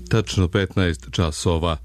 Tačno 15 časova.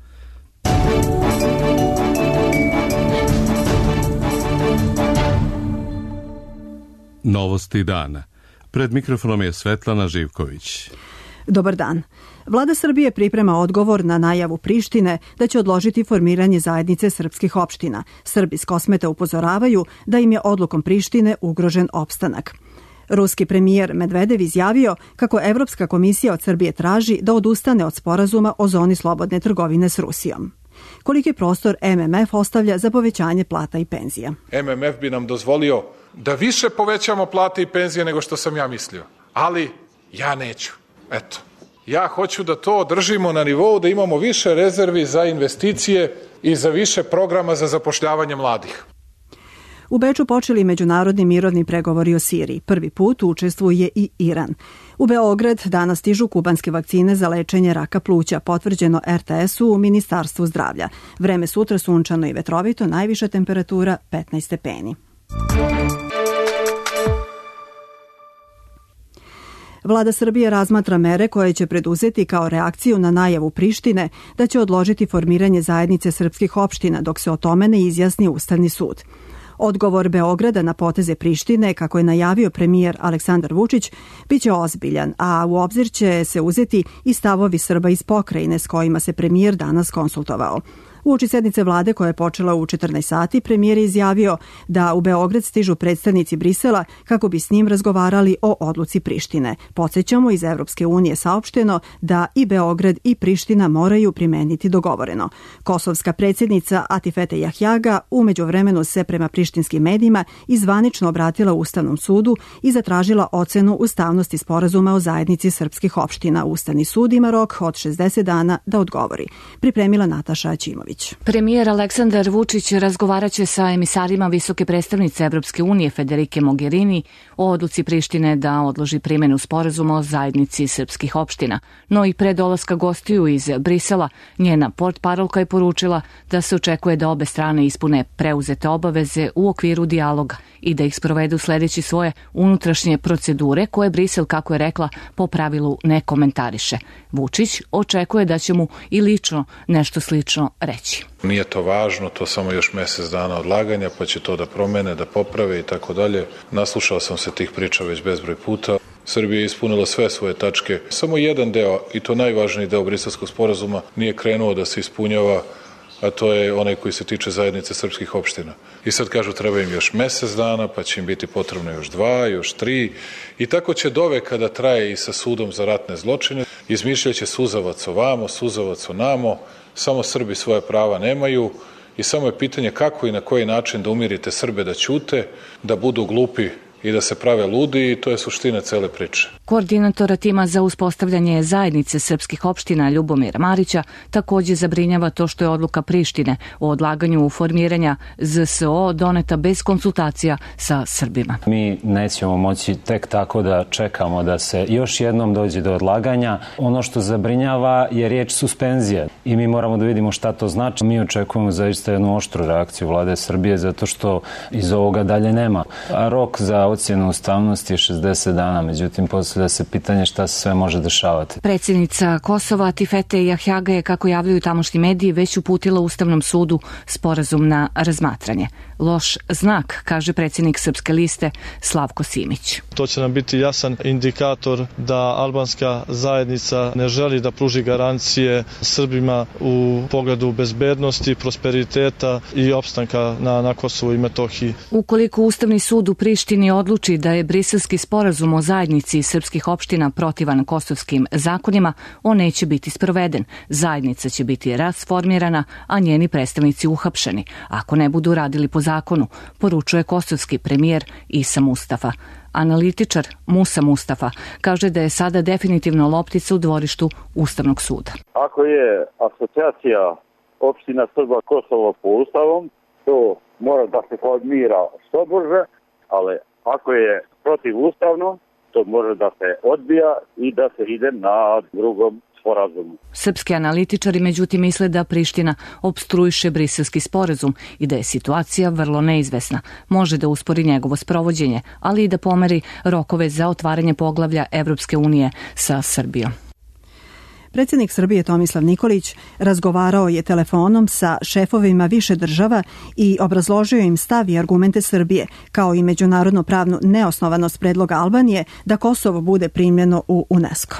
Novosti dana. Pred mikrofonom je Svetlana Živković. Dobar dan. Vlada Srbije priprema odgovor na najavu Prištine da će odložiti formiranje zajednice srpskih opština. Srbi s Kosmeta upozoravaju da im je odlukom Prištine ugrožen opstanak. Ruski premijer Medvedev izjavio kako Evropska komisija od Srbije traži da odustane od sporazuma o zoni slobodne trgovine s Rusijom. Koliki prostor MMF ostavlja za povećanje plata i penzija? MMF bi nam dozvolio da više povećamo plate i penzije nego što sam ja mislio. Ali ja neću. Eto. Ja hoću da to održimo na nivou da imamo više rezervi za investicije i za više programa za zapošljavanje mladih. U Beču počeli međunarodni mirovni pregovori o Siriji. Prvi put učestvuje i Iran. U Beograd danas stižu kubanske vakcine za lečenje raka pluća, potvrđeno RTS-u u Ministarstvu zdravlja. Vreme sutra sunčano i vetrovito, najviša temperatura 15 stepeni. Vlada Srbije razmatra mere koje će preduzeti kao reakciju na najavu Prištine da će odložiti formiranje zajednice srpskih opština dok se o tome ne izjasni Ustavni sud. Odgovor Beograda na poteze Prištine, kako je najavio premijer Aleksandar Vučić, biće ozbiljan, a u obzir će se uzeti i stavovi Srba iz pokrajine s kojima se premijer danas konsultovao. Uoči sednice vlade koja je počela u 14 sati, premijer je izjavio da u Beograd stižu predstavnici Brisela kako bi s njim razgovarali o odluci Prištine. Podsjećamo, iz Evropske unije saopšteno da i Beograd i Priština moraju primeniti dogovoreno. Kosovska predsjednica Atifete Jahjaga u međuvremenu se prema prištinskim medijima i zvanično obratila Ustavnom sudu i zatražila ocenu ustavnosti sporazuma o zajednici srpskih opština. Ustavni sud ima rok od 60 dana da odgovori. Pripremila Nataša Ćimović. Premijer Aleksandar Vučić razgovaraće sa emisarima visoke predstavnice Evropske unije Federike Mogherini o odluci Prištine da odloži primjenu sporazuma o zajednici srpskih opština. No i pre dolaska gostiju iz Brisela, njena portparolka je poručila da se očekuje da obe strane ispune preuzete obaveze u okviru dijaloga i da ih sprovedu sledeći svoje unutrašnje procedure koje Brisel, kako je rekla, po pravilu ne komentariše. Vučić očekuje da će mu i lično nešto slično reći. Nije to važno, to samo još mjesec dana odlaganja, pa će to da promene, da poprave i tako dalje. Naslušao sam se tih priča već bezbroj puta. Srbija je ispunila sve svoje tačke. Samo jedan deo, i to najvažniji deo Briselskog sporazuma, nije krenuo da se ispunjava, a to je onaj koji se tiče zajednice srpskih opština. I sad kažu treba im još mjesec dana, pa će im biti potrebno još 2, još 3. I tako će doveka da traje i sa sudom za ratne zločine. Izmišljaće suzavac ovamo, suzavac onamo. Samo Srbi svoje prava nemaju i samo je pitanje kako i na koji način da umirite Srbe da ćute, da budu glupi i da se prave ludi, i to je suština cele priče. Koordinatora tima za uspostavljanje zajednice srpskih opština Ljubomira Marića također zabrinjava to što je odluka Prištine o odlaganju formiranja ZSO doneta bez konsultacija sa Srbima. Mi nećemo moći tek tako da čekamo da se još jednom dođe do odlaganja. Ono što zabrinjava je riječ suspenzija i mi moramo da vidimo šta to znači. Mi očekujemo zaista jednu oštru reakciju vlade Srbije zato što iz ovoga dalje nema. A rok za ocjenu ustavnosti je 60 dana, međutim postavlja se pitanje šta se sve može dešavati. Predsjednica Kosova Atifete Jahjaga je, kako javljaju tamošnji mediji, već uputila Ustavnom sudu sporazum na razmatranje. Loš znak, kaže predsjednik Srpske liste Slavko Simić. To će nam biti jasan indikator da albanska zajednica ne želi da pruži garancije Srbima u pogledu bezbednosti, prosperiteta i opstanka na Kosovu i Metohiji. Ukoliko Ustavni sud u Prištini odluči da je Briselski sporazum o zajednici srpskih opština protivan kosovskim zakonima, on neće biti sproveden. Zajednica će biti rasformirana, a njeni predstavnici uhapšeni, ako ne budu radili po zakonu, poručuje kosovski premijer Isa Mustafa. Analitičar Musa Mustafa kaže da je sada definitivno loptica u dvorištu Ustavnog suda. Ako je asocijacija opština Srba Kosovo po Ustavom, to mora da se formira što brže, ali ako je protivustavno, to može da se odbija i da se ide na drugom sporazumu. Srpski analitičari međutim misle da Priština opstruiše Briselski sporazum i da je situacija vrlo neizvesna. Može da uspori njegovo sprovođenje, ali i da pomeri rokove za otvaranje poglavlja Evropske unije sa Srbijom. Predsjednik Srbije Tomislav Nikolić razgovarao je telefonom sa šefovima više država i obrazložio im stav i argumente Srbije, kao i međunarodno pravnu neosnovanost predloga Albanije da Kosovo bude primljeno u UNESCO.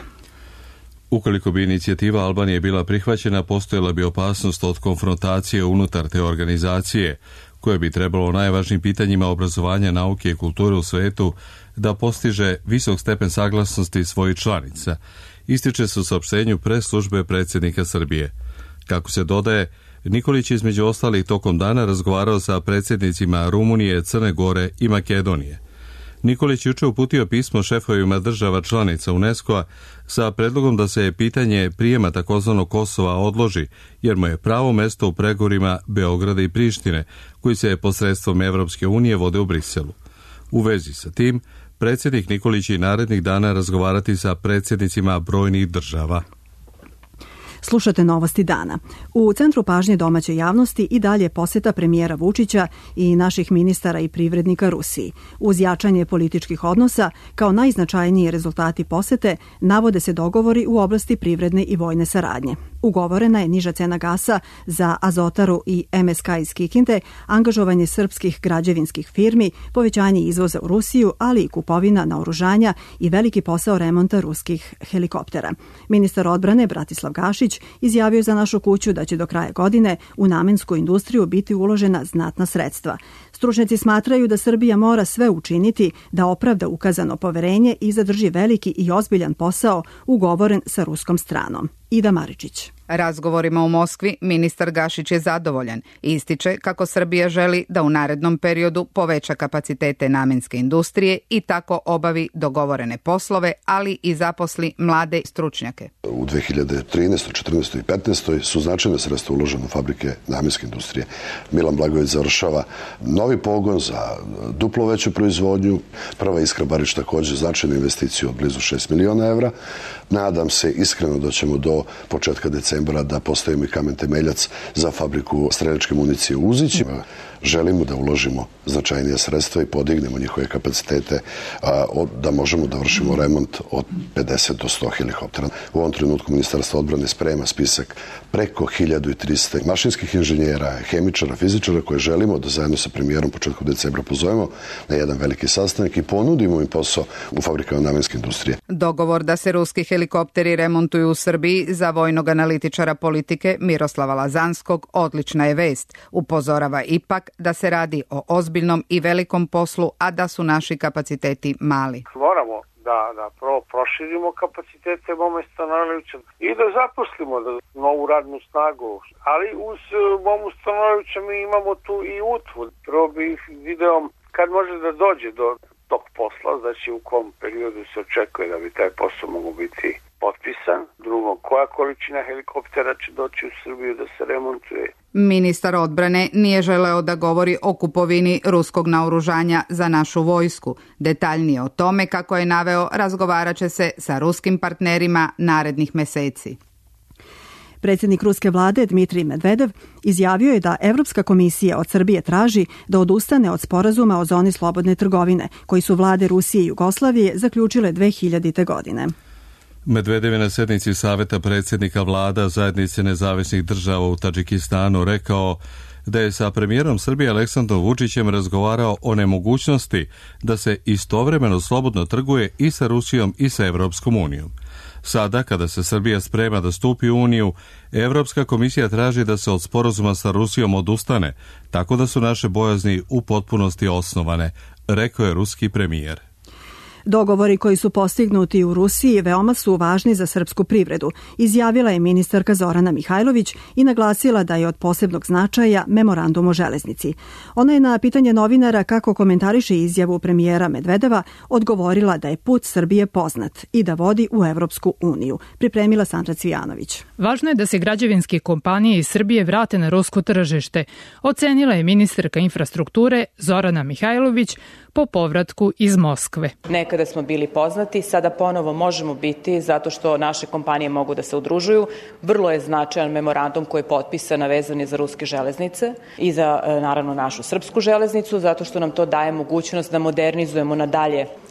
Ukoliko bi inicijativa Albanije bila prihvaćena, postojala bi opasnost od konfrontacije unutar te organizacije, koje bi trebalo u najvažnijim pitanjima obrazovanja, nauke i kulture u svetu da postiže visok stepen saglasnosti svojih članica, ističe se u saopštenju pres službe predsjednika Srbije. Kako se dodaje, Nikolić između ostalih tokom dana razgovarao sa predsjednicima Rumunije, Crne Gore i Makedonije. Nikolić juče uputio pismo šefovima država članica UNESCO-a sa predlogom da se pitanje prijema takozvanog Kosova odloži, jer mu je pravo mesto u pregovorima Beograda i Prištine, koji se posredstvom Evropske unije vode u Briselu. U vezi sa tim, predsjednik Nikolić i narednih dana razgovarati sa predsjednicima brojnih država. Slušate Novosti dana. U centru pažnje domaće javnosti i dalje posjeta premijera Vučića i naših ministara i privrednika Rusiji. Uz jačanje političkih odnosa, kao najznačajniji rezultati posete, navode se dogovori u oblasti privredne i vojne saradnje. Ugovorena je niža cena gasa za Azotaru i MSK iz Kikinde, angažovanje srpskih građevinskih firmi, povećanje izvoza u Rusiju, ali i kupovina naoružanja i veliki posao remonta ruskih helikoptera. Ministar odbrane Bratislav Gašić izjavio za Našu kuću da će do kraja godine u namensku industriju biti uložena znatna sredstva. Stručnjaci smatraju da Srbija mora sve učiniti da opravda ukazano poverenje i zadrži veliki i ozbiljan posao ugovoren sa ruskom stranom. Ida Maričić. Razgovorima u Moskvi ministar Gašić je zadovoljan i ističe kako Srbija želi da u narednom periodu poveća kapacitete namenske industrije i tako obavi dogovorene poslove, ali i zaposli mlade stručnjake. U 2013. 14. i 15. su značajne sredstva uložene u fabrike namenske industrije. Milan Blagojević završava novi pogon za duplo veću proizvodnju. Prva Iskra Barič također značajnu investiciju od blizu 6 miliona evra. Nadam se iskreno da ćemo do početka decembra da postavimo i kamen temeljac za fabriku streljačke municije u Uzićima. Želimo da uložimo značajnije sredstva i podignemo njihove kapacitete da možemo da vršimo remont od 50 do 100 helikoptera. U ovom trenutku Ministarstvo odbrane sprema spisak preko 1300 mašinskih inženjera, hemičara, fizičara koje želimo da zajedno sa premijerom početkom decembra pozovemo na jedan veliki sastanak i ponudimo im posao u fabrikama namenske industrije. Dogovor da se ruski helikopteri remontuju u Srbiji za vojnog analitičara politike Miroslava Lazanskog odlična je vest. Upozorava ipak da se radi o ozbiljnom i velikom poslu, a da su naši kapaciteti mali. Moramo da proširimo kapacitete Mome Stanojevića i da zaposlimo novu radnu snagu. Ali uz Momu Stanojevića mi imamo tu i UTVU. Prvo bih video kad može da dođe do tog posla, znači u kom periodu se očekuje da bi taj posao mogu biti potpisan. Drugo, koja količina helikoptera će doći u Srbiju da se remontuje. Ministar odbrane nije želeo da govori o kupovini ruskog naoružanja za našu vojsku. Detaljnije o tome, kako je naveo, razgovarat će se sa ruskim partnerima narednih meseci. Predsjednik ruske vlade Dmitrij Medvedev izjavio je da Evropska komisija od Srbije traži da odustane od sporazuma o zoni slobodne trgovine, koji su vlade Rusije i Jugoslavije zaključile 2000. godine. Medvedev je na sednici Saveta predsjednika vlada Zajednice nezavisnih država u Tadžikistanu rekao da je sa premijerom Srbije Aleksandrom Vučićem razgovarao o nemogućnosti da se istovremeno slobodno trguje i sa Rusijom i sa Evropskom unijom. Sada, kada se Srbija sprema da stupi u Uniju, Evropska komisija traži da se od sporazuma sa Rusijom odustane, tako da su naše bojazni u potpunosti osnovane, rekao je ruski premijer. Dogovori koji su postignuti u Rusiji veoma su važni za srpsku privredu, izjavila je ministarka Zorana Mihajlović i naglasila da je od posebnog značaja memorandum o železnici. Ona je na pitanje novinara kako komentariše izjavu premijera Medvedeva odgovorila da je put Srbije poznat i da vodi u Evropsku uniju. Pripremila Sandra Cvijanović. Važno je da se građevinske kompanije iz Srbije vrate na rusko tržište, ocenila je ministarka infrastrukture Zorana Mihajlović po povratku iz Moskve. Nekada smo bili poznati, sada ponovo možemo biti zato što naše kompanije mogu da se udružuju. Vrlo je značajan memorandum koji je potpisan, vezan je za ruske železnice i za naravno našu srpsku železnicu, zato što nam to daje mogućnost da modernizujemo nadalje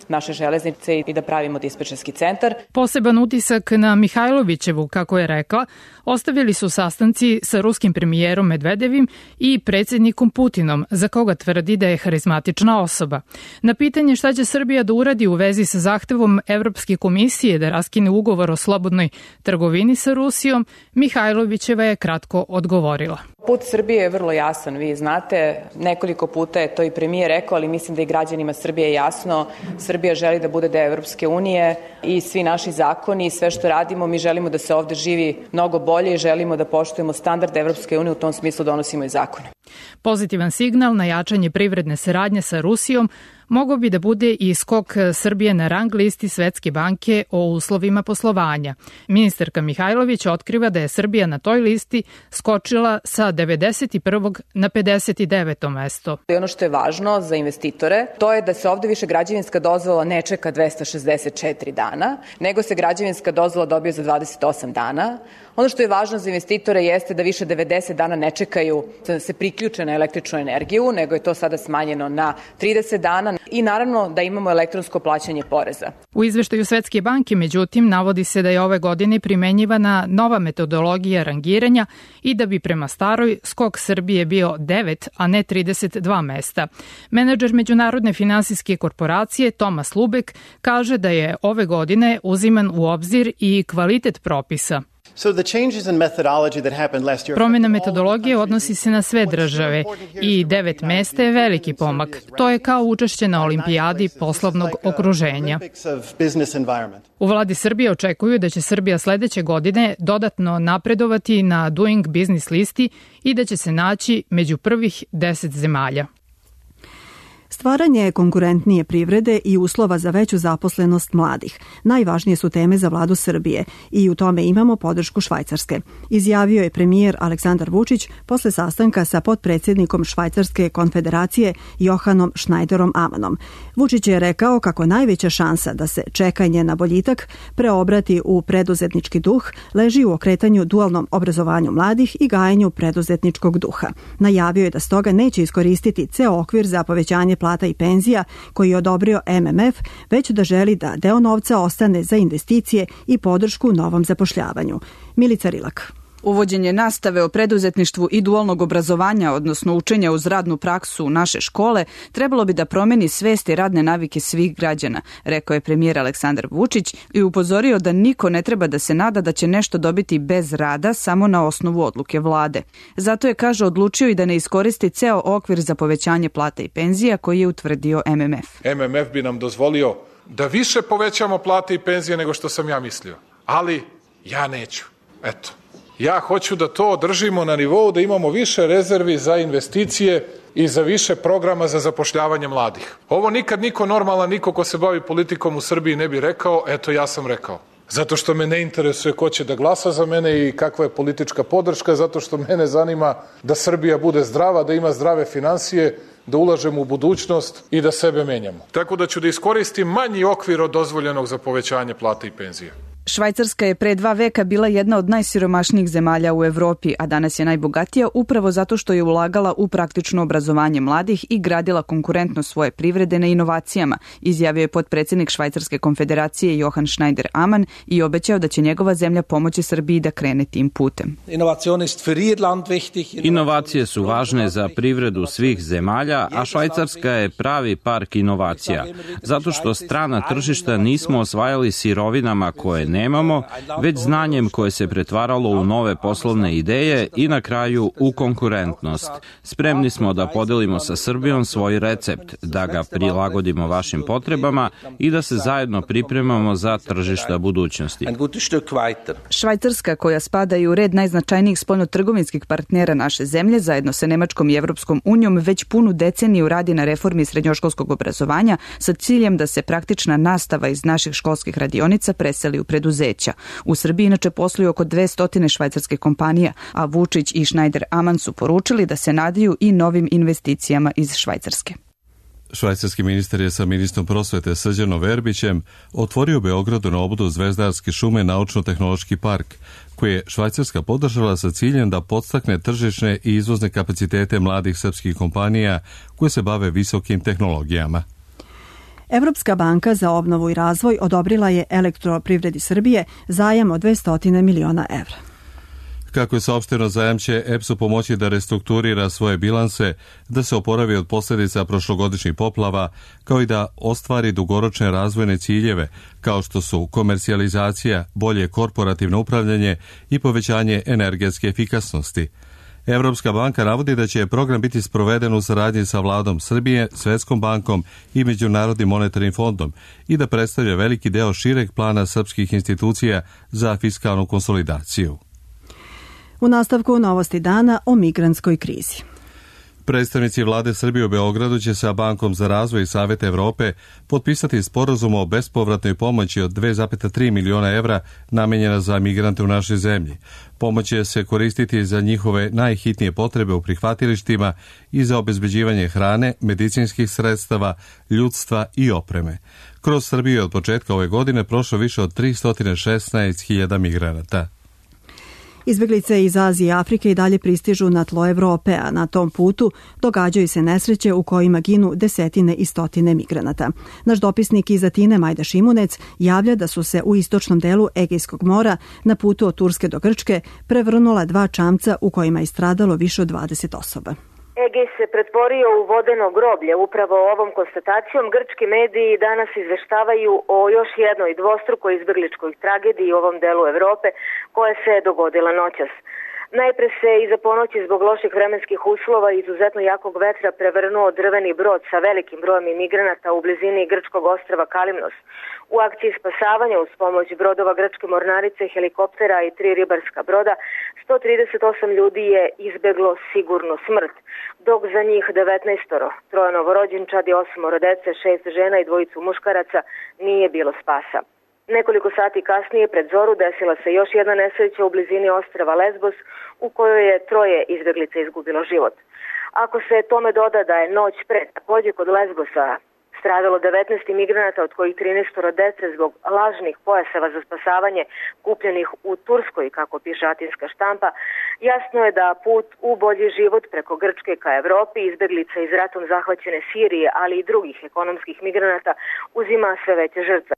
naše železnice i da pravimo dispečerski centar. Poseban utisak na Mihajlovićevu, kako je rekla, ostavili su sastanci sa ruskim premijerom Medvedevim i predsjednikom Putinom, za koga tvrdi da je harizmatična osoba. Na pitanje šta će Srbija da uradi u vezi sa zahtevom Evropske komisije da raskine ugovor o slobodnoj trgovini sa Rusijom, Mihajlovićeva je kratko odgovorila. Put Srbije je vrlo jasan, vi znate, nekoliko puta je to i premijer rekao, ali mislim da i građanima Srbije je jasno. Srbija želi da bude deo Evropske unije i svi naši zakoni i sve što radimo, mi želimo da se ovde živi mnogo bolje i želimo da poštujemo standard Evropske unije, u tom smislu donosimo i zakone. Pozitivan signal na jačanje privredne saradnje sa Rusijom mogao bi da bude i skok Srbije na rang listi Svetske banke o uslovima poslovanja. Ministarka Mihajlović otkriva da je Srbija na toj listi skočila sa 91. na 59. mesto. I ono što je važno za investitore, to je da se ovde više građevinska dozvola ne čeka 264 dana, nego se građevinska dozvola dobije za 28 dana. Ono što je važno za investitore jeste da više 90 dana ne čekaju da se priključe na električnu energiju, nego je to sada smanjeno na 30 dana i naravno da imamo elektronsko plaćanje poreza. U izveštaju Svetske banke, međutim, navodi se da je ove godine primenjivana nova metodologija rangiranja i da bi prema staroj skok Srbije bio 9, a ne 32 mesta. Menadžer Međunarodne finansijske korporacije Tomas Lubek kaže da je ove godine uziman u obzir i kvalitet propisa. Promjena metodologije odnosi se na sve države i 9 mesta je veliki pomak. To je kao učešće na olimpijadi poslovnog okruženja. U vladi Srbije očekuju da će Srbija sledeće godine dodatno napredovati na Doing Business listi i da će se naći među prvih 10 zemalja. Stvaranje konkurentnije privrede i uslova za veću zaposlenost mladih najvažnije su teme za vladu Srbije i u tome imamo podršku Švajcarske, izjavio je premijer Aleksandar Vučić posle sastanka sa potpredsjednikom Švajcarske konfederacije Johanom Schneiderom Amanom. Vučić je rekao kako najveća šansa da se čekanje na boljitak preobrati u preduzetnički duh leži u okretanju dualnom obrazovanju mladih i gajenju preduzetničkog duha. Najavio je da stoga neće iskoristiti ceo okvir za povećanje plata i penzija koji je odobrio MMF, već da želi da deo novca ostane za investicije i podršku novom zapošljavanju. Milica Rilak. Uvođenje nastave o preduzetništvu i dualnog obrazovanja, odnosno učenja uz radnu praksu u naše škole, trebalo bi da promeni svest i radne navike svih građana, rekao je premijer Aleksandar Vučić i upozorio da niko ne treba da se nada da će nešto dobiti bez rada samo na osnovu odluke vlade. Zato je, kaže, odlučio i da ne iskoristi ceo okvir za povećanje plata i penzija koji je utvrdio MMF. MMF bi nam dozvolio da više povećamo plate i penzije nego što sam ja mislio, ali ja neću. Eto. Ja hoću da to održimo na nivou da imamo više rezervi za investicije i za više programa za zapošljavanje mladih. Ovo nikad niko normalan, niko ko se bavi politikom u Srbiji ne bi rekao, eto ja sam rekao. Zato što me ne interesuje ko će da glasa za mene i kakva je politička podrška, zato što mene zanima da Srbija bude zdrava, da ima zdrave finansije, da ulažemo u budućnost i da sebe menjamo. Tako da ću da iskoristim manji okvir od dozvoljenog za povećanje plata i penzije. Švajcarska je pre 2 veka bila jedna od najsiromašnijih zemalja u Evropi, a danas je najbogatija upravo zato što je ulagala u praktično obrazovanje mladih i gradila konkurentnost svoje privrede na inovacijama, izjavio je potpredsjednik Švajcarske konfederacije Johan Schneider Aman i obećao da će njegova zemlja pomoći Srbiji da krene tim putem. Inovacije su važne za privredu svih zemalja, a Švajcarska je pravi park inovacija, zato što strana tržišta nismo osvajali sirovinama koje nemamo, već znanjem koje se pretvaralo u nove poslovne ideje i na kraju u konkurentnost. Spremni smo da podelimo sa Srbijom svoj recept, da ga prilagodimo vašim potrebama i da se zajedno pripremamo za tržišta budućnosti. Švajcarska, koja spada i u red najznačajnijih spoljnotrgovinskih partnera naše zemlje, zajedno sa Nemačkom i Evropskom unijom, već punu deceniju radi na reformi srednjoškolskog obrazovanja sa ciljem da se praktična nastava iz naših školskih radionica preseli u preduzeća. U Srbiji inače posluju oko 200 švajcarskih kompanija, a Vučić i Schneider Aman su poručili da se nadaju i novim investicijama iz Švajcarske. Švajcarski ministar je sa ministrom prosvete Srđanom Verbićem otvorio u Beogradu na obodu Zvezdarske šume naučno-tehnološki park, koji je Švajcarska podržala sa ciljem da podstakne tržišne i izvozne kapacitete mladih srpskih kompanija koje se bave visokim tehnologijama. Evropska banka za obnovu i razvoj odobrila je Elektroprivredi Srbije zajam od 200 miliona evra. Kako je saopšteno, zajam će EPS-u pomoći da restrukturira svoje bilanse, da se oporavi od posljedica prošlogodišnjih poplava, kao i da ostvari dugoročne razvojne ciljeve, kao što su komercijalizacija, bolje korporativno upravljanje i povećanje energetske efikasnosti. Evropska banka navodi da će program biti sproveden u saradnji sa vladom Srbije, Svetskom bankom i Međunarodnim monetarnim fondom i da predstavlja veliki deo šireg plana srpskih institucija za fiskalnu konsolidaciju. U nastavku novosti dana o migrantskoj krizi. Predstavnici vlade Srbije u Beogradu će sa Bankom za razvoj i Saveta Evrope potpisati sporazum o bespovratnoj pomoći od 2,3 miliona evra namenjena za migrante u našoj zemlji. Pomoć će se koristiti za njihove najhitnije potrebe u prihvatilištima i za obezbeđivanje hrane, medicinskih sredstava, ljudstva i opreme. Kroz Srbiju je od početka ove godine prošlo više od 316.000 migranata. Izbjeglice iz Azije i Afrike i dalje pristižu na tlo Evrope, a na tom putu događaju se nesreće u kojima ginu desetine i stotine migranata. Naš dopisnik iz Atine, Majda Šimunec, javlja da su se u istočnom delu Egejskog mora na putu od Turske do Grčke prevrnula 2 čamca u kojima je stradalo više od 20 osoba. Egej se pretvorio u vodeno groblje. Upravo ovom konstatacijom grčki mediji danas izveštavaju o još jednoj dvostrukoj izbjegličkoj tragediji u ovom delu Evrope koja se dogodila noćas. Najpre se iza ponoći zbog loših vremenskih uslova i izuzetno jakog vetra prevrnuo drveni brod sa velikim brojem imigranata u blizini grčkog ostrva Kalimnos. U akciji spasavanja uz pomoć brodova grčke mornarice, helikoptera i 3 ribarska broda, 138 ljudi je izbeglo sigurnu smrt, dok za njih 19, 3 novorođenčadi, 8 dece, 6 žena i 2 muškaraca nije bilo spasa. Nekoliko sati kasnije pred zoru desila se još jedna nesreća u blizini ostrva Lesbos u kojoj je 3 izbjeglica izgubilo život. Ako se tome doda da je noć pre također kod Lesbosa stradalo 19 imigranata, od kojih 13 dece zbog lažnih pojaseva za spasavanje kupljenih u Turskoj, kako piše atinska štampa, jasno je da put u bolji život preko Grčke ka Evropi, izbjeglica iz ratom zahvaćene Sirije, ali i drugih ekonomskih migranata uzima sve veće žrtve.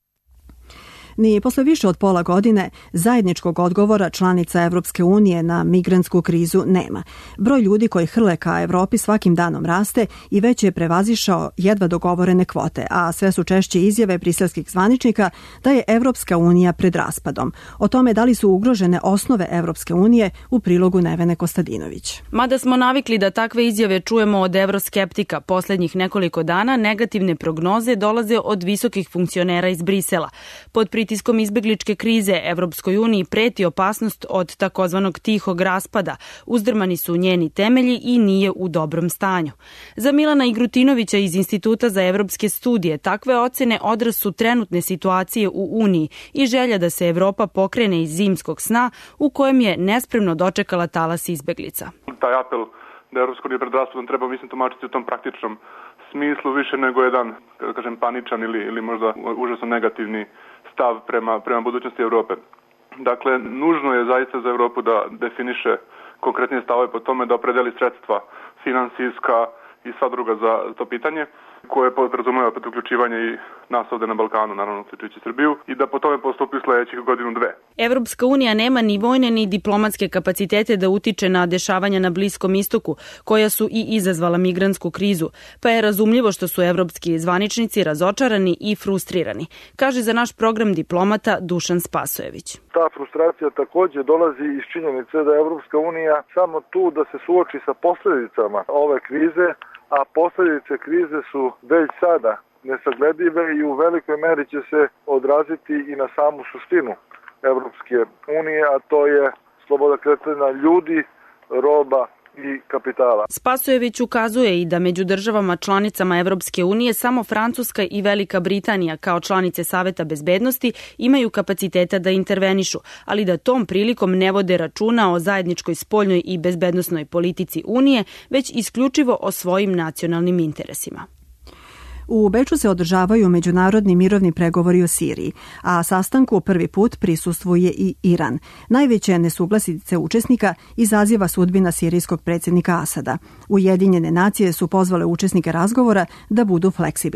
Ni posle više od pola godine zajedničkog odgovora članica Evropske unije na migrantsku krizu nema. Broj ljudi koji hrle ka Evropi svakim danom raste i već je prevazišao jedva dogovorene kvote, a sve su češće izjave briselskih zvaničnika da je Evropska unija pred raspadom. O tome da li su ugrožene osnove Evropske unije u prilogu Nevene Kostadinović. Mada smo navikli da takve izjave čujemo od evroskeptika, posljednjih nekoliko dana negativne prognoze dolaze od visokih funkcionera iz Brisela. Pod pritiskom izbjegličke krize Evropskoj uniji preti opasnost od takozvanog tihog raspada. Uzdrmani su njeni temelji i nije u dobrom stanju. Za Milana Igrutinovića iz Instituta za evropske studije takve ocene odraz su trenutne situacije u Uniji i želja da se Evropa pokrene iz zimskog sna u kojem je nespremno dočekala talas izbjeglica. Taj apel da Evropska unija pred raspadom treba, mislim, tumačiti u tom praktičnom smislu više nego jedan, da kažem, paničan ili možda užasno negativni stav prema budućnosti Evrope. Dakle, nužno je zaista za Evropu da definiše konkretnije stavove po tome, da opredeli sredstva finansijska i sva druga za to pitanje, koje podrazumeva uključivanje i nas ovde na Balkanu, naravno uključujući Srbiju, i da po tome postupi sledećih godinu, 2. Evropska unija nema ni vojne ni diplomatske kapacitete da utiče na dešavanja na Bliskom istoku, koja su i izazvala migrantsku krizu, pa je razumljivo što su evropski zvaničnici razočarani i frustrirani, kaže za naš program diplomata Dušan Spasojević. Ta frustracija takođe dolazi iz činjenice da je Evropska unija samo tu da se suoči sa posledicama ove krize, a posljedice krize su već sada nesagledive i u velikoj meri će se odraziti i na samu suštinu Evropske unije, a to je sloboda kretanja ljudi, roba i kapitala. Spasojević ukazuje i da među državama članicama Evropske unije samo Francuska i Velika Britanija kao članice Saveta bezbednosti imaju kapaciteta da intervenišu, ali da tom prilikom ne vode računa o zajedničkoj spoljnoj i bezbednosnoj politici Unije, već isključivo o svojim nacionalnim interesima. U Beču se održavaju međunarodni mirovni pregovori o Siriji, a sastanku prvi put prisustvuje i Iran. Najveće nesuglasice učesnika izaziva sudbina sirijskog predsjednika Asada. Ujedinjene nacije su pozvale učesnike razgovora da budu fleksibilni.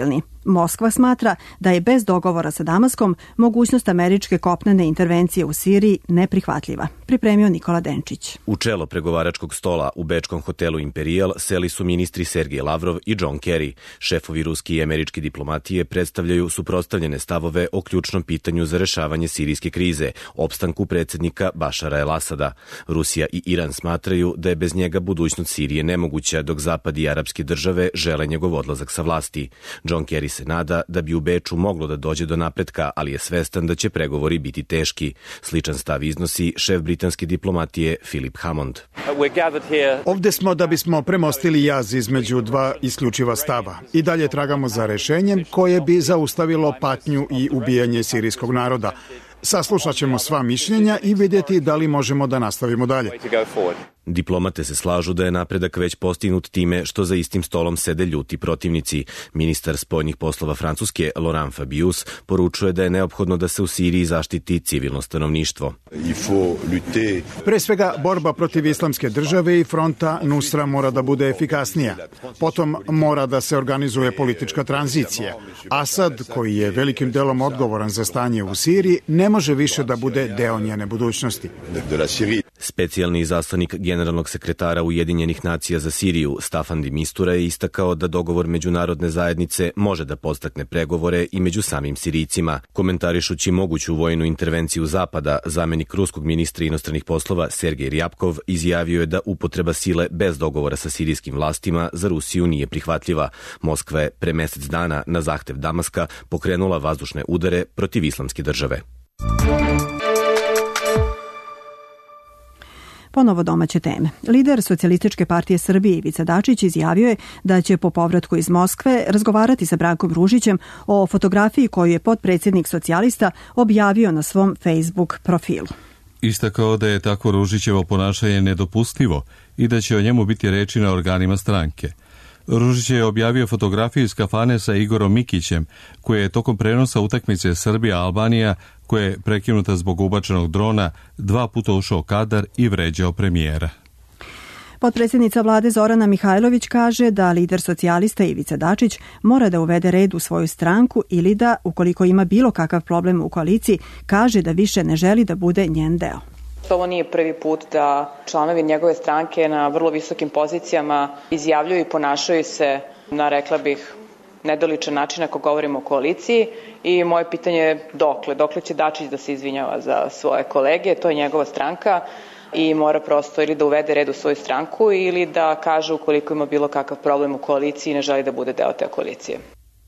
Moskva smatra da je bez dogovora sa Damaskom mogućnost američke kopnene intervencije u Siriji neprihvatljiva. Pripremio Nikola Denčić. U čelo pregovaračkog stola u bečkom hotelu Imperial seli su ministri Sergej Lavrov i John Kerry. Šefovi ruski i američki diplomatije predstavljaju suprotstavljene stavove o ključnom pitanju za rešavanje sirijske krize, opstanku predsjednika Bašara el-Asada. Rusija i Iran smatraju da je bez njega budućnost Sirije nemoguća, dok Zapad i arapske države žele njegov odlazak sa vlasti. John Kerry se nada da bi u Beču moglo da dođe do napretka, ali je svestan da će pregovori biti teški. Sličan stav iznosi šef britanske diplomatije Philip Hammond. Ovde smo da bismo premostili jaz između dva isključiva stava. I dalje tragamo za rešenjem koje bi zaustavilo patnju i ubijanje sirijskog naroda. Saslušat ćemo sva mišljenja i vidjeti da li možemo da nastavimo dalje. Diplomate se slažu da je napredak već postignut time što za istim stolom sede ljuti protivnici. Ministar spoljnih poslova Francuske Laurent Fabius poručuje da je neophodno da se u Siriji zaštiti civilno stanovništvo. Pre svega, borba protiv islamske države i fronta Nusra mora da bude efikasnija. Potom mora da se organizuje politička tranzicija. Asad, koji je velikim delom odgovoran za stanje u Siriji, ne može više da bude deo njene budućnosti. Specijalni izaslanik generalnog sekretara Ujedinjenih nacija za Siriju Staffan de Mistura je istakao da dogovor međunarodne zajednice može da podstakne pregovore i među samim Sirijcima. Komentarišući moguću vojnu intervenciju Zapada, zamenik ruskog ministra inostranih poslova Sergej Ryabkov izjavio je da upotreba sile bez dogovora sa sirijskim vlastima za Rusiju nije prihvatljiva. Moskva je pre mesec dana na zahtev Damaska pokrenula vazdušne udare protiv islamske države. Ponovo domaće teme. Lider Socijalističke partije Srbije Ivica Dačić izjavio je da će po povratku iz Moskve razgovarati sa Brankom Ružićem o fotografiji koju je potpredsjednik socijalista objavio na svom Facebook profilu. Istakao da je tako Ružićevo ponašanje nedopustivo i da će o njemu biti reči na organima stranke. Ružić je objavio fotografiju iz kafane sa Igorom Mikićem, koji je tokom prenosa utakmice Srbija-Albanija, koja je prekinuta zbog ubačenog drona, 2 puta ušao kadar i vređao premijera. Potpredsjednica vlade Zorana Mihajlović kaže da lider socijalista Ivica Dačić mora da uvede red u svoju stranku ili da, ukoliko ima bilo kakav problem u koaliciji, kaže da više ne želi da bude njen deo. Ovo nije prvi put da članovi njegove stranke na vrlo visokim pozicijama izjavljuju i ponašaju se na, rekla bih, nedoličan način ako govorimo o koaliciji i moje pitanje je dokle će Dačić da se izvinjava za svoje kolege, to je njegova stranka i mora prosto ili da uvede red u svoju stranku ili da kaže ukoliko ima bilo kakav problem u koaliciji i ne želi da bude deo te koalicije.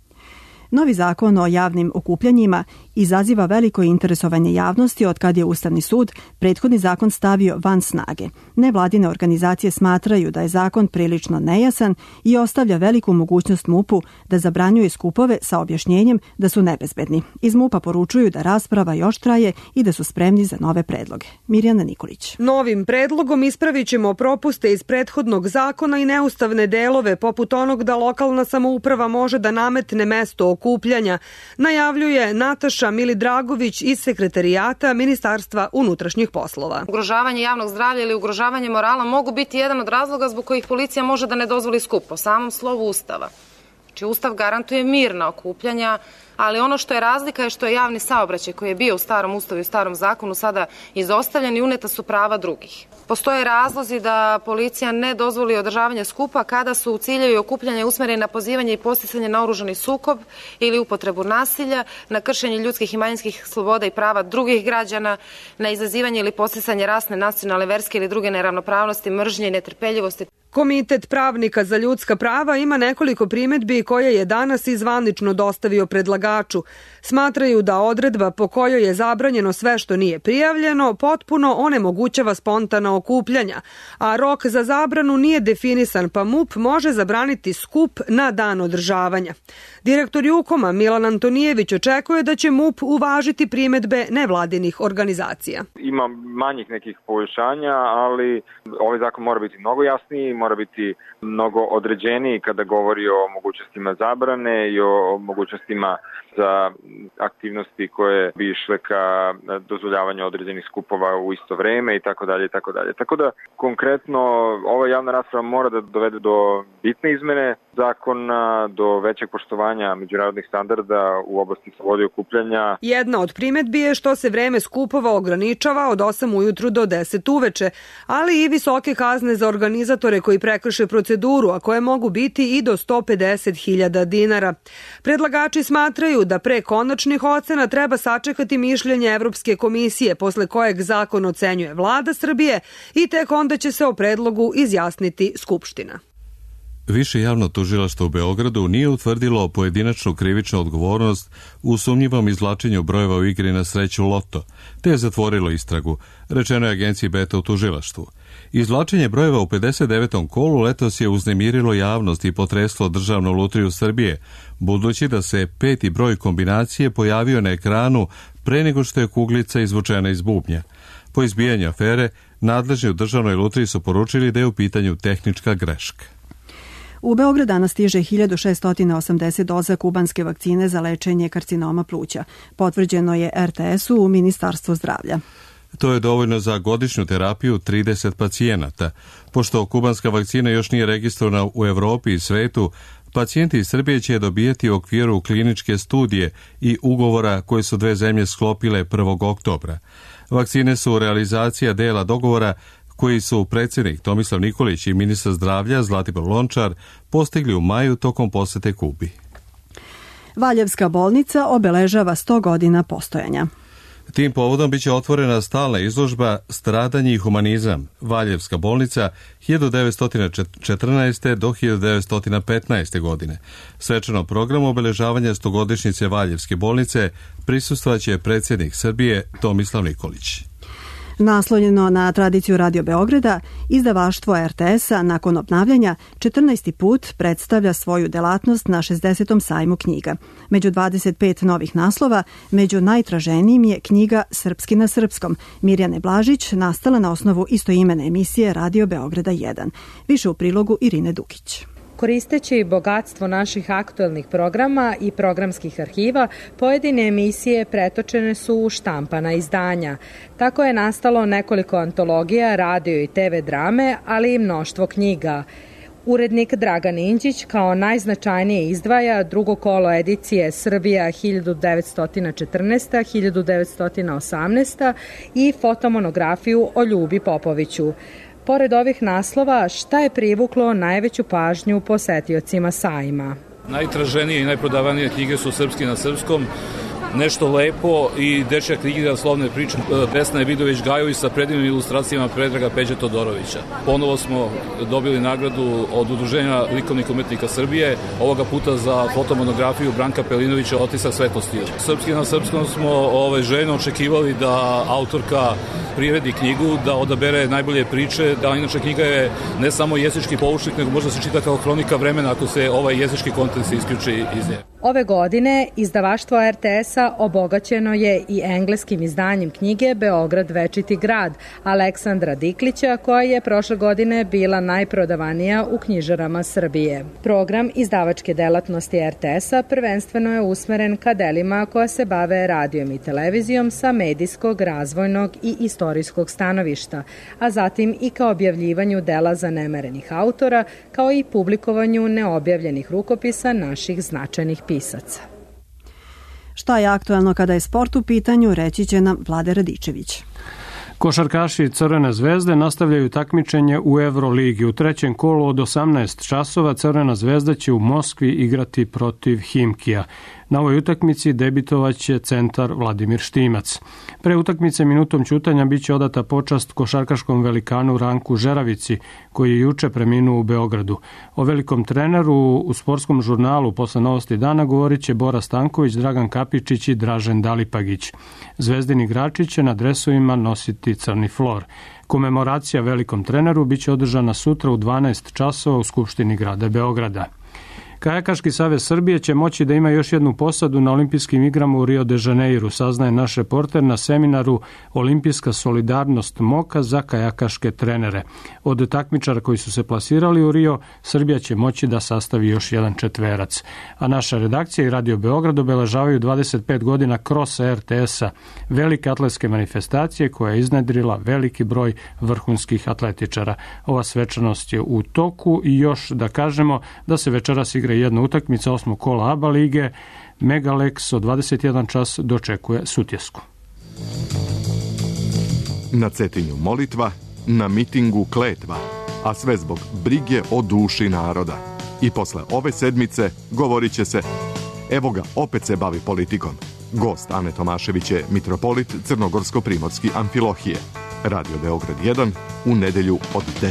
Novi zakon o javnim okupljanjima izaziva veliko interesovanje javnosti od kad je Ustavni sud prethodni zakon stavio van snage. Nevladine organizacije smatraju da je zakon prilično nejasan i ostavlja veliku mogućnost MUP-u da zabranjuje skupove sa objašnjenjem da su nebezbedni. Iz MUP-a poručuju da rasprava još traje i da su spremni za nove predloge. Mirjana Nikolić. Novim predlogom ispravit ćemo propuste iz prethodnog zakona i neustavne delove, poput onog da lokalna samouprava može da nametne mesto okupljanja, najavljuje Nataša Milidragović iz sekretarijata Ministarstva unutrašnjih poslova. Ugrožavanje javnog zdravlja ili ugrožavanje morala mogu biti jedan od razloga zbog kojih policija može da ne dozvoli skup po samom slovu Ustava. Znači, Ustav garantuje mirna okupljanja, ali ono što je razlika je što je javni saobraćaj koji je bio u starom Ustavu i u starom zakonu sada izostavljen i uneta su prava drugih. Postoje razlozi da policija ne dozvoli održavanje skupa kada su ciljevi okupljanja usmereni na pozivanje i podsticanje na oružani sukob ili upotrebu nasilja, na kršenje ljudskih i manjinskih sloboda i prava drugih građana, na izazivanje ili podsticanje rasne, nacionalne, verske ili druge neravnopravnosti, mržnje i netrpeljivosti. Komitet pravnika za ljudska prava ima nekoliko primedbi koje je danas i zvanično dostavio predlagaču. Smatraju da odredba po kojoj je zabranjeno sve što nije prijavljeno potpuno onemogućava spontana okupljanja, a rok za zabranu nije definisan, pa MUP može zabraniti skup na dan održavanja. Direktor Jukoma Milan Antonijević očekuje da će MUP uvažiti primedbe nevladinih organizacija. Ima manjih nekih poboljšanja, ali ovaj zakon mora biti mnogo jasniji, mora biti mnogo određeniji kada govori o mogućnostima zabrane i o mogućnostima za aktivnosti koje bi išle ka dozvoljavanju određenih skupova u isto vreme i tako dalje i tako dalje. Tako da konkretno ova javna rasprava mora da dovede do bitne izmene zakona, do većeg poštovanja međunarodnih standarda u oblasti slobode okupljanja. Jedna od primetbi je što se vreme skupova ograničava od 8 ujutru do 10 uveče, ali i visoke kazne za organizatore koji prekrše proceduru, a koje mogu biti i do 150.000 dinara. Predlagači smatraju da pre konačnih ocena treba sačekati mišljenje Evropske komisije, posle kojeg zakon ocenjuje Vlada Srbije i tek onda će se o predlogu izjasniti Skupština. Više javno tužilaštvo u Beogradu nije utvrdilo pojedinačnu krivičnu odgovornost u sumnjivom izvlačenju brojeva u igri na sreću Loto, te je zatvorilo istragu, rečeno je agenciji Beta u tužilaštvu. Izvlačenje brojeva u 59. kolu letos je uznemirilo javnost i potreslo Državnu lutriju Srbije, budući da se 5. broj kombinacije pojavio na ekranu pre nego što je kuglica izvučena iz bubnja. Po izbijanju afere, nadležni u Državnoj lutriji su poručili da je u pitanju tehnička greška. U Beograd danas stiže 1680 doza kubanske vakcine za lečenje karcinoma pluća. Potvrđeno je RTS-u u Ministarstvu zdravlja. To je dovoljno za godišnju terapiju 30 pacijenata. Pošto kubanska vakcina još nije registrovana u Evropi i svetu, pacijenti iz Srbije će je dobijati u okviru kliničke studije i ugovora koje su dve zemlje sklopile 1. oktobra. Vakcine su realizacija dela dogovora koji su predsjednik Tomislav Nikolić i ministar zdravlja Zlatibor Lončar postigli u maju tokom posete Kubi. Valjevska bolnica obeležava 100 godina postojanja. Tim povodom biće otvorena stalna izložba Stradanje i humanizam, Valjevska bolnica 1914. do 1915. godine. Svečanom programu obeležavanja 100-godišnjice Valjevske bolnice prisustvaće predsjednik Srbije Tomislav Nikolić. Naslonjeno na tradiciju Radio Beograda, izdavaštvo RTS-a nakon obnavljanja 14. put predstavlja svoju delatnost na 60. sajmu knjiga. Među 25 novih naslova, među najtraženijim je knjiga Srpski na srpskom, Mirjane Blažić, nastala na osnovu istoimene emisije Radio Beograda 1. Više u prilogu Irine Dukić. Koristeći bogatstvo naših aktuelnih programa i programskih arhiva, pojedine emisije pretočene su u štampana izdanja. Tako je nastalo nekoliko antologija, radio i TV drame, ali i mnoštvo knjiga. Urednik Dragan Inđić kao najznačajnije izdvaja drugo kolo edicije Srbija 1914-1918 i fotomonografiju o Ljubi Popoviću. Pored ovih naslova, šta je privuklo najveću pažnju posetiocima sajma? Najtraženije i najprodavanije knjige su Srpski na srpskom, Nešto lepo i dečja knjiga Slovne priče Vesna Vidović-Gajović sa predivnim ilustracijama Predraga Peđe Todorovića. Ponovo smo dobili nagradu od Udruženja likovnih umetnika Srbije, ovoga puta za fotomonografiju Branka Pelinovića Otisak svetlosti. Srpski na srpskom smo željno očekivali da autorka priredi knjigu, da odabere najbolje priče, da inače knjiga je ne samo jezički poučnik, nego možda se čita kao hronika vremena ako se ovaj jezički kontekst isključi iz nje. Ove godine izdavaštvo RTS-a obogaćeno je i engleskim izdanjem knjige Beograd večiti grad Aleksandra Diklića, koja je prošle godine bila najprodavanija u knjižarama Srbije. Program izdavačke delatnosti RTS-a prvenstveno je usmeren ka delima koja se bave radijom i televizijom sa medijskog, razvojnog i istorijskog stanovišta, a zatim i ka objavljivanju dela zanemerenih autora, kao i publikovanju neobjavljenih rukopisa naših značajnih pisaca. Šta je aktuelno kada je sport u pitanju, reći će nam Vlade Radičević. Košarkaši Crvene zvezde nastavljaju takmičenje u Euroligi. U trećem kolu od 18 časova Crvena zvezda će u Moskvi igrati protiv Himkija. Na ovoj utakmici debitovaće centar Vladimir Štimac. Pre utakmice minutom ćutanja biće odata počast košarkaškom velikanu Ranku Žeravici, koji je juče preminuo u Beogradu. O velikom treneru u sportskom žurnalu posle Novosti dana govorit će Bora Stanković, Dragan Kapičić i Dražen Dalipagić. Zvezdini igrači će na dresovima nositi crni flor. Komemoracija velikom treneru biće održana sutra u 12 časova u Skupštini grada Beograda. Kajakaški savez Srbije će moći da ima još jednu posadu na olimpijskim igrama u Rio de Janeiru, saznaje naš reporter na seminaru Olimpijska solidarnost MOKA za kajakaške trenere. Od takmičara koji su se plasirali u Rio, Srbija će moći da sastavi još jedan četverac. A naša redakcija i Radio Beograd obeležavaju 25 godina krosa RTS-a, velike atletske manifestacije koja je iznedrila veliki broj vrhunskih atletičara. Ova svečanost je u toku i još da kažemo da se večeras igra jedna utakmica 8. kola ABA lige. Megalex od 21 čas dočekuje Sutjesku. Na Cetinju molitva, na mitingu kletva, a sve zbog brige o duši naroda. I posle ove sedmice govorit će se, evo ga, opet se bavi politikom. Gost Ane Tomašević je mitropolit Crnogorsko-Primorski Amfilohije. Radio Beograd 1 u nedelju od 10.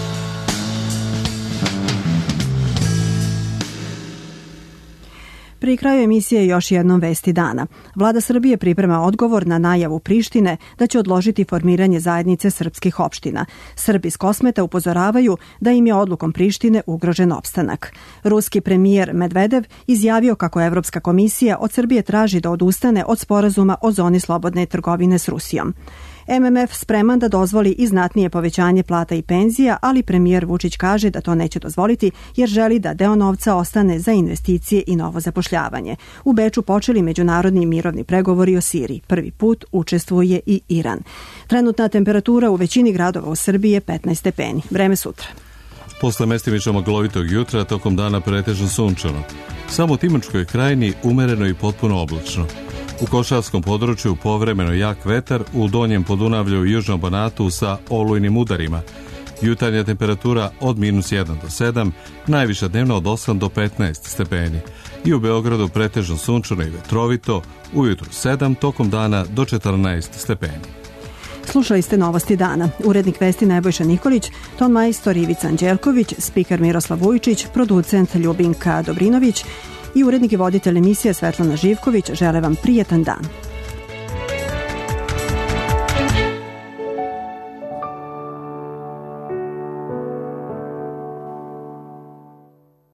Pri kraju emisije još jednom vesti dana. Vlada Srbije priprema odgovor na najavu Prištine da će odložiti formiranje zajednice srpskih opština. Srbi iz Kosmeta upozoravaju da im je odlukom Prištine ugrožen opstanak. Ruski premijer Medvedev izjavio kako Evropska komisija od Srbije traži da odustane od sporazuma o zoni slobodne trgovine s Rusijom. MMF spreman da dozvoli i znatnije povećanje plata i penzija, ali premijer Vučić kaže da to neće dozvoliti jer želi da deo novca ostane za investicije i novo zapošljavanje. U Beču počeli međunarodni mirovni pregovori o Siriji. Prvi put učestvuje i Iran. Trenutna temperatura u većini gradova u Srbiji je 15 stepeni. Vreme sutra. Posle mestimično maglovitog jutra, tokom dana pretežno sunčano. Samo u Timočkoj krajini umereno i potpuno oblačno. U Košarskom području povremeno jak vetar, u Donjem Podunavlju i Južnom Banatu sa olujnim udarima. Jutarnja temperatura od -1 do 7, najviša dnevno od 8 do 15 stepeni. I u Beogradu pretežno sunčano i vetrovito, ujutru 7, tokom dana do 14 stepeni. Slušali ste novosti dana. Urednik vesti Nebojša Nikolić, ton majstor Ivica Anđelković, spiker Miroslav Vujčić, producent Ljubinka Dobrinović i urednik i voditelj emisije Svetlana Živković žele vam prijetan dan.